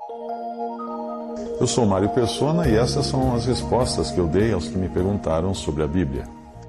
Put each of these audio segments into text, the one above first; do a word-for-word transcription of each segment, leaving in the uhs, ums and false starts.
Eu sou Mário Persona e essas são as respostas que eu dei aos que me perguntaram sobre a Bíblia.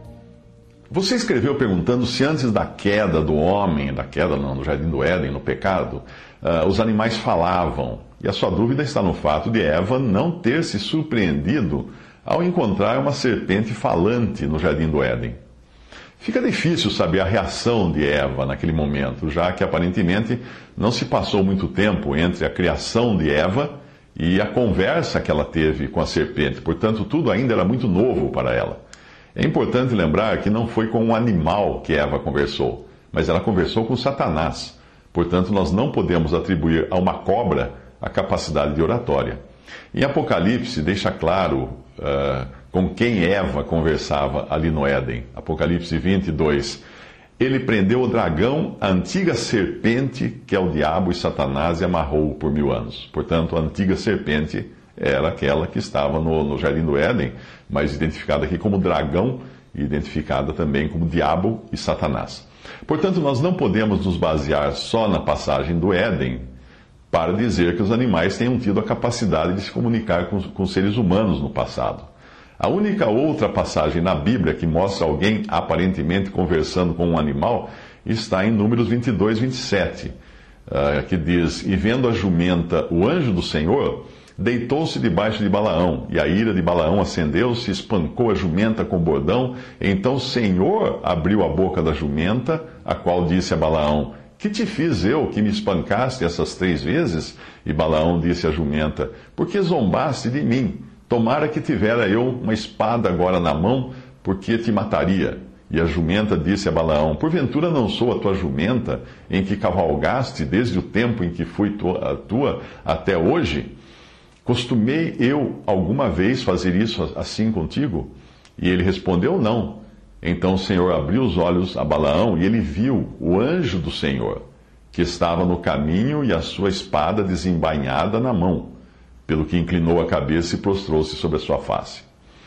Você escreveu perguntando se antes da queda do homem, da queda não, no Jardim do Éden, no pecado, uh, os animais falavam. E a sua dúvida está no fato de Eva não ter se surpreendido ao encontrar uma serpente falante no Jardim do Éden. Fica difícil saber a reação de Eva naquele momento, já que aparentemente não se passou muito tempo entre a criação de Eva e a conversa que ela teve com a serpente. Portanto, tudo ainda era muito novo para ela. É importante lembrar que não foi com um animal que Eva conversou, mas ela conversou com Satanás. Portanto, nós não podemos atribuir a uma cobra a capacidade de oratória. Em Apocalipse, deixa claro uh, com quem Eva conversava ali no Éden. Apocalipse vinte e dois. Ele prendeu o dragão, a antiga serpente, que é o diabo e Satanás, e amarrou-o por mil anos. Portanto, a antiga serpente era aquela que estava no, no Jardim do Éden, mas identificada aqui como dragão e identificada também como diabo e Satanás. Portanto, nós não podemos nos basear só na passagem do Éden para dizer que os animais tenham tido a capacidade de se comunicar com, com seres humanos no passado. A única outra passagem na Bíblia que mostra alguém aparentemente conversando com um animal está em Números vinte e dois, vinte e sete, uh, que diz: E vendo a jumenta, o anjo do Senhor deitou-se debaixo de Balaão, e a ira de Balaão acendeu-se, espancou a jumenta com bordão. Então o Senhor abriu a boca da jumenta, a qual disse a Balaão: Que te fiz eu, que me espancaste essas três vezes? E Balaão disse à jumenta: Porque zombaste de mim? Tomara que tivera eu uma espada agora na mão, porque te mataria. E a jumenta disse a Balaão: Porventura não sou a tua jumenta, em que cavalgaste desde o tempo em que fui tua, tua até hoje? Costumei eu alguma vez fazer isso assim contigo? E ele respondeu: Não. Então o Senhor abriu os olhos a Balaão, e ele viu o anjo do Senhor, que estava no caminho e a sua espada desembainhada na mão, pelo que inclinou a cabeça e prostrou-se sobre a sua face.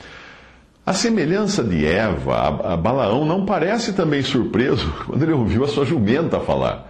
A semelhança de Eva, a Balaão não parece também surpreso quando ele ouviu a sua jumenta falar,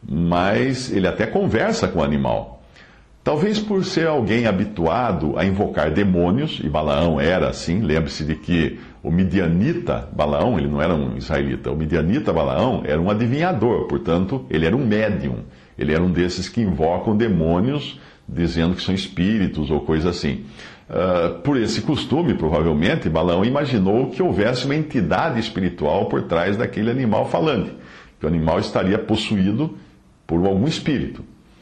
mas ele até conversa com o animal. Talvez por ser alguém habituado a invocar demônios, e Balaão era assim, lembre-se de que o midianita Balaão, ele não era um israelita, o midianita Balaão era um adivinhador, portanto, ele era um médium, ele era um desses que invocam demônios, dizendo que são espíritos ou coisa assim. Uh, por esse costume, provavelmente, Balaão imaginou que houvesse uma entidade espiritual por trás daquele animal falante, que o animal estaria possuído por algum espírito.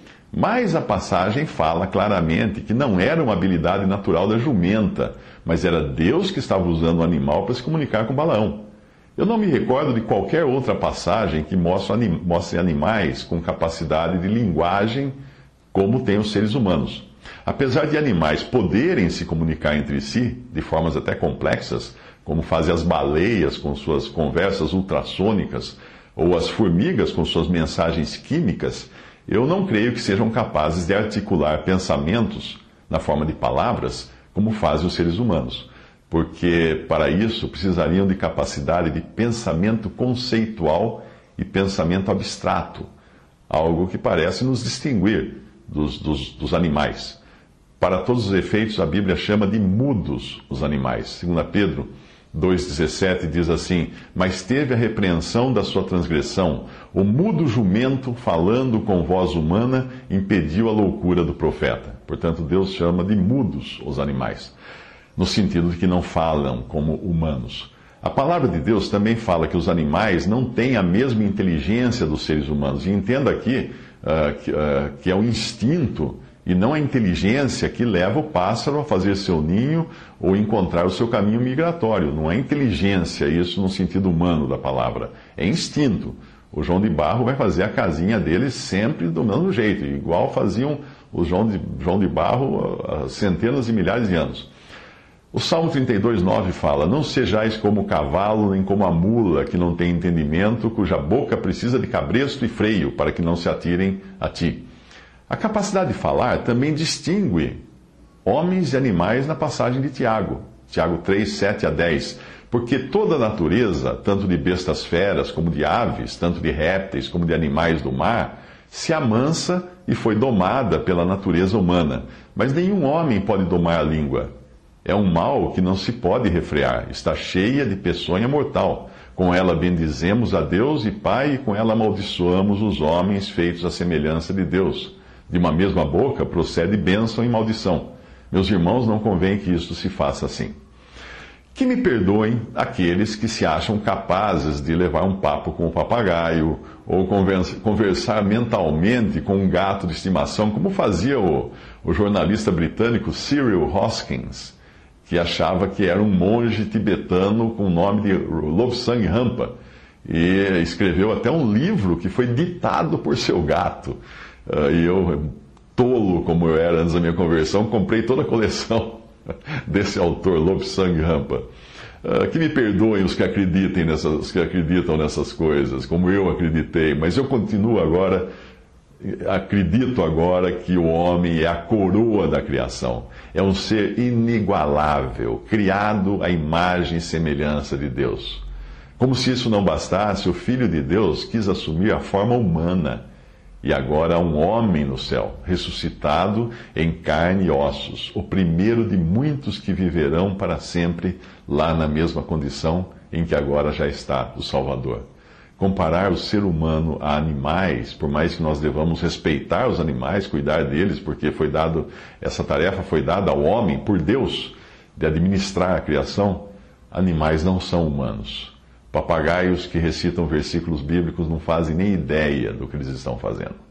Mas a passagem fala claramente que não era uma habilidade natural da jumenta, mas era Deus que estava usando o animal para se comunicar com Balaão. Eu não me recordo de qualquer outra passagem que mostre animais com capacidade de linguagem como têm os seres humanos. Apesar de animais poderem se comunicar entre si, de formas até complexas, como fazem as baleias com suas conversas ultrassônicas, ou as formigas com suas mensagens químicas, eu não creio que sejam capazes de articular pensamentos na forma de palavras, como fazem os seres humanos, porque para isso precisariam de capacidade de pensamento conceitual e pensamento abstrato, algo que parece nos distinguir Dos, dos, dos animais. Para todos os efeitos, a Bíblia chama de mudos os animais. Segundo Pedro dois, dezessete diz assim: Mas teve a repreensão da sua transgressão. O mudo jumento, falando com voz humana, impediu a loucura do profeta. Portanto, Deus chama de mudos os animais, no sentido de que não falam como humanos. A palavra de Deus também fala que os animais não têm a mesma inteligência dos seres humanos. E entenda aqui uh, que, uh, que é o instinto e não a inteligência que leva o pássaro a fazer seu ninho ou encontrar o seu caminho migratório. Não é inteligência isso no sentido humano da palavra. É instinto. O João de Barro vai fazer a casinha dele sempre do mesmo jeito, igual faziam os João de, João de Barro há centenas e milhares de anos. O Salmo trinta e dois, nove fala: Não sejais como o cavalo, nem como a mula, que não tem entendimento, cuja boca precisa de cabresto e freio, para que não se atirem a ti. A capacidade de falar também distingue homens e animais na passagem de Tiago. Tiago três, sete a dez. Porque toda a natureza, tanto de bestas feras como de aves, tanto de répteis como de animais do mar, se amansa e foi domada pela natureza humana. Mas nenhum homem pode domar a língua. É um mal que não se pode refrear, está cheia de peçonha mortal. Com ela bendizemos a Deus e Pai, e com ela amaldiçoamos os homens feitos à semelhança de Deus. De uma mesma boca procede bênção e maldição. Meus irmãos, não convém que isto se faça assim. Que me perdoem aqueles que se acham capazes de levar um papo com o papagaio, ou conversar mentalmente com um gato de estimação, como fazia o, o jornalista britânico Cyril Hoskins, que achava que era um monge tibetano com o nome de Lobsang Rampa, e escreveu até um livro que foi ditado por seu gato. Uh, e eu, tolo como eu era antes da minha conversão, comprei toda a coleção desse autor, Lobsang Rampa. Uh, que me perdoem os que, acreditem nessas, os que acreditam nessas coisas, como eu acreditei, mas eu continuo agora, acredito agora que o homem é a coroa da criação. É um ser inigualável, criado à imagem e semelhança de Deus. Como se isso não bastasse, o Filho de Deus quis assumir a forma humana. E agora há um homem no céu, ressuscitado em carne e ossos, o primeiro de muitos que viverão para sempre lá na mesma condição em que agora já está o Salvador. Comparar o ser humano a animais, por mais que nós devamos respeitar os animais, cuidar deles, porque foi dado, essa tarefa foi dada ao homem por Deus, de administrar a criação, animais não são humanos. Papagaios que recitam versículos bíblicos não fazem nem ideia do que eles estão fazendo.